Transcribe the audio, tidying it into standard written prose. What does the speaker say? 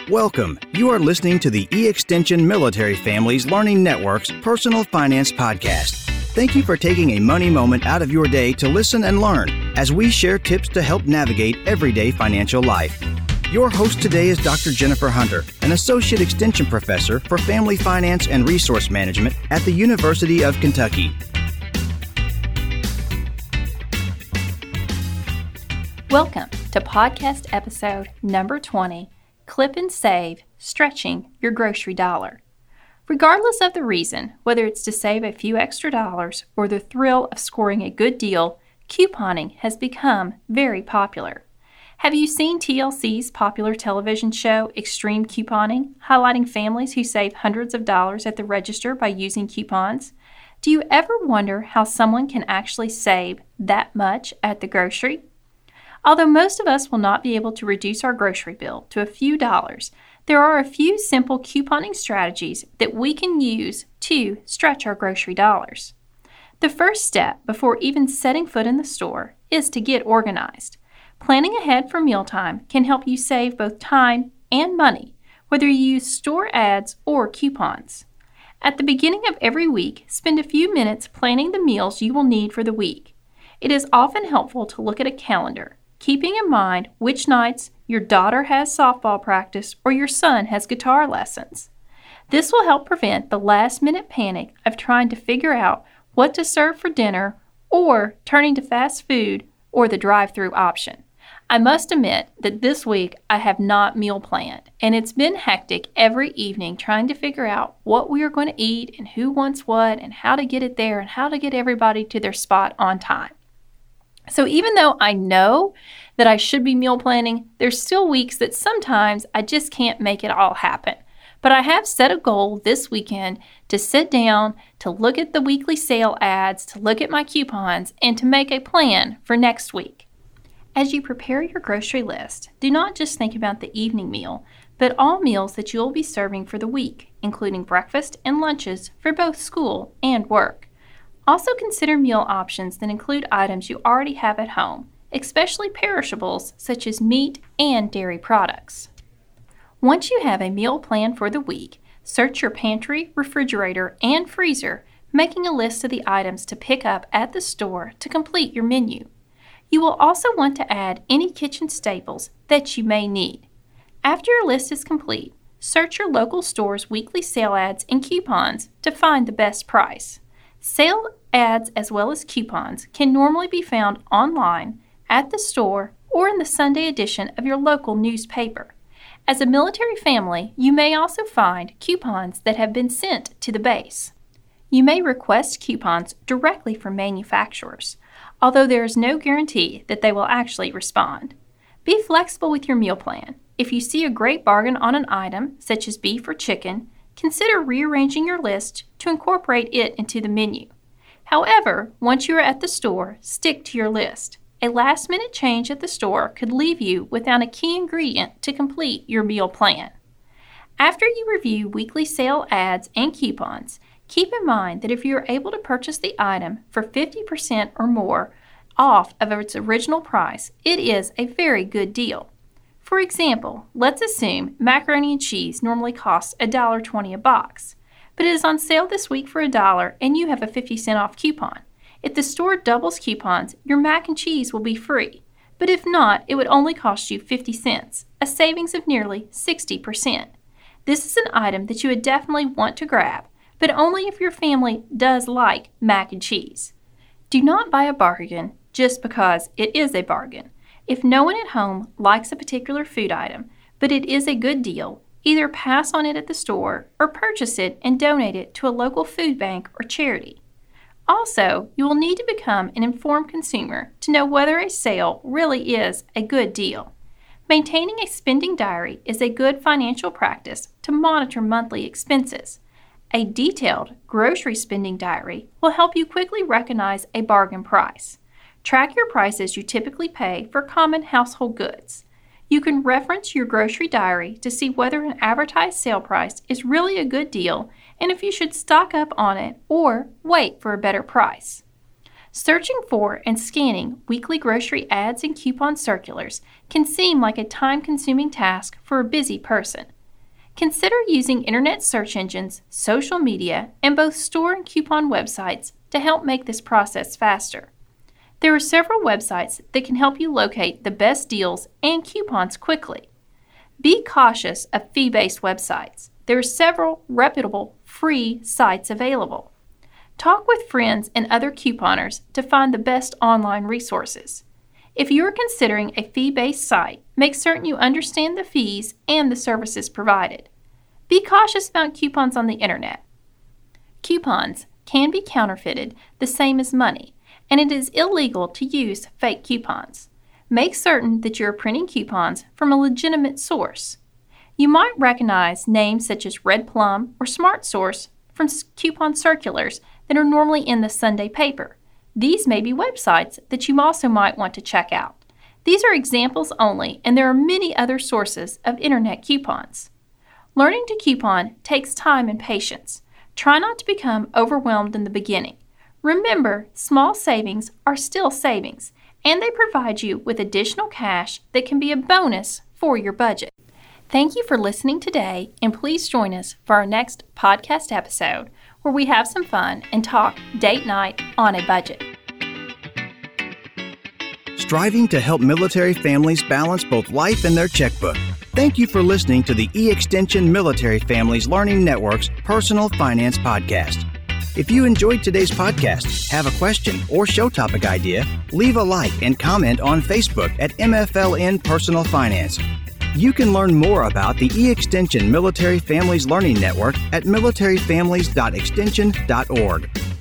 Welcome. You are listening to the E-Extension Military Families Learning Network's Personal Finance Podcast. Thank you for taking a money moment out of your day to listen and learn as we share tips to help navigate everyday financial life. Your host today is Dr. Jennifer Hunter, an Associate Extension Professor for Family Finance and Resource Management at the University of Kentucky. Welcome to podcast episode number 20, Clip and Save, Stretching Your Grocery Dollar. Regardless of the reason, whether it's to save a few extra dollars or the thrill of scoring a good deal, couponing has become very popular. Have you seen TLC's popular television show, Extreme Couponing, highlighting families who save hundreds of dollars at the register by using coupons? Do you ever wonder how someone can actually save that much at the grocery? Although most of us will not be able to reduce our grocery bill to a few dollars, there are a few simple couponing strategies that we can use to stretch our grocery dollars. The first step before even setting foot in the store is to get organized. Planning ahead for mealtime can help you save both time and money, whether you use store ads or coupons. At the beginning of every week, spend a few minutes planning the meals you will need for the week. It is often helpful to look at a calendar, keeping in mind which nights your daughter has softball practice or your son has guitar lessons. This will help prevent the last-minute panic of trying to figure out what to serve for dinner or turning to fast food or the drive-through option. I must admit that this week I have not meal planned, and it's been hectic every evening trying to figure out what we are going to eat and who wants what and how to get it there and how to get everybody to their spot on time. So even though I know that I should be meal planning, there's still weeks that sometimes I just can't make it all happen. But I have set a goal this weekend to sit down, to look at the weekly sale ads, to look at my coupons, and to make a plan for next week. As you prepare your grocery list, do not just think about the evening meal, but all meals that you'll be serving for the week, including breakfast and lunches for both school and work. Also consider meal options that include items you already have at home, especially perishables such as meat and dairy products. Once you have a meal plan for the week, search your pantry, refrigerator, and freezer, making a list of the items to pick up at the store to complete your menu. You will also want to add any kitchen staples that you may need. After your list is complete, search your local store's weekly sale ads and coupons to find the best price. Sale ads as well as coupons can normally be found online, at the store, or in the Sunday edition of your local newspaper. As a military family, you may also find coupons that have been sent to the base. You may request coupons directly from manufacturers, although there is no guarantee that they will actually respond. Be flexible with your meal plan. If you see a great bargain on an item, such as beef or chicken, consider rearranging your list to incorporate it into the menu. However, once you are at the store, stick to your list. A last-minute change at the store could leave you without a key ingredient to complete your meal plan. After you review weekly sale ads and coupons, keep in mind that if you are able to purchase the item for 50% or more off of its original price, it is a very good deal. For example, let's assume macaroni and cheese normally costs $1.20 a box, but it is on sale this week for $1 and you have a 50-cent off coupon. If the store doubles coupons, your mac and cheese will be free, but if not, it would only cost you 50 cents, a savings of nearly 60%. This is an item that you would definitely want to grab, but only if your family does like mac and cheese. Do not buy a bargain just because it is a bargain. If no one at home likes a particular food item, but it is a good deal, either pass on it at the store or purchase it and donate it to a local food bank or charity. Also, you will need to become an informed consumer to know whether a sale really is a good deal. Maintaining a spending diary is a good financial practice to monitor monthly expenses. A detailed grocery spending diary will help you quickly recognize a bargain price. Track your prices you typically pay for common household goods. You can reference your grocery diary to see whether an advertised sale price is really a good deal and if you should stock up on it or wait for a better price. Searching for and scanning weekly grocery ads and coupon circulars can seem like a time-consuming task for a busy person. Consider using internet search engines, social media, and both store and coupon websites to help make this process faster. There are several websites that can help you locate the best deals and coupons quickly. Be cautious of fee-based websites. There are several reputable, free sites available. Talk with friends and other couponers to find the best online resources. If you are considering a fee-based site, make certain you understand the fees and the services provided. Be cautious about coupons on the internet. Coupons can be counterfeited the same as money, and it is illegal to use fake coupons. Make certain that you are printing coupons from a legitimate source. You might recognize names such as Red Plum or Smart Source from coupon circulars that are normally in the Sunday paper. These may be websites that you also might want to check out. These are examples only, and there are many other sources of internet coupons. Learning to coupon takes time and patience. Try not to become overwhelmed in the beginning. Remember, small savings are still savings, and they provide you with additional cash that can be a bonus for your budget. Thank you for listening today, and please join us for our next podcast episode where we have some fun and talk date night on a budget. Striving to help military families balance both life and their checkbook. Thank you for listening to the eXtension Military Families Learning Network's Personal Finance Podcast. If you enjoyed today's podcast, have a question or show topic idea, leave a like and comment on Facebook at MFLN Personal Finance. You can learn more about the eXtension Military Families Learning Network at militaryfamilies.extension.org.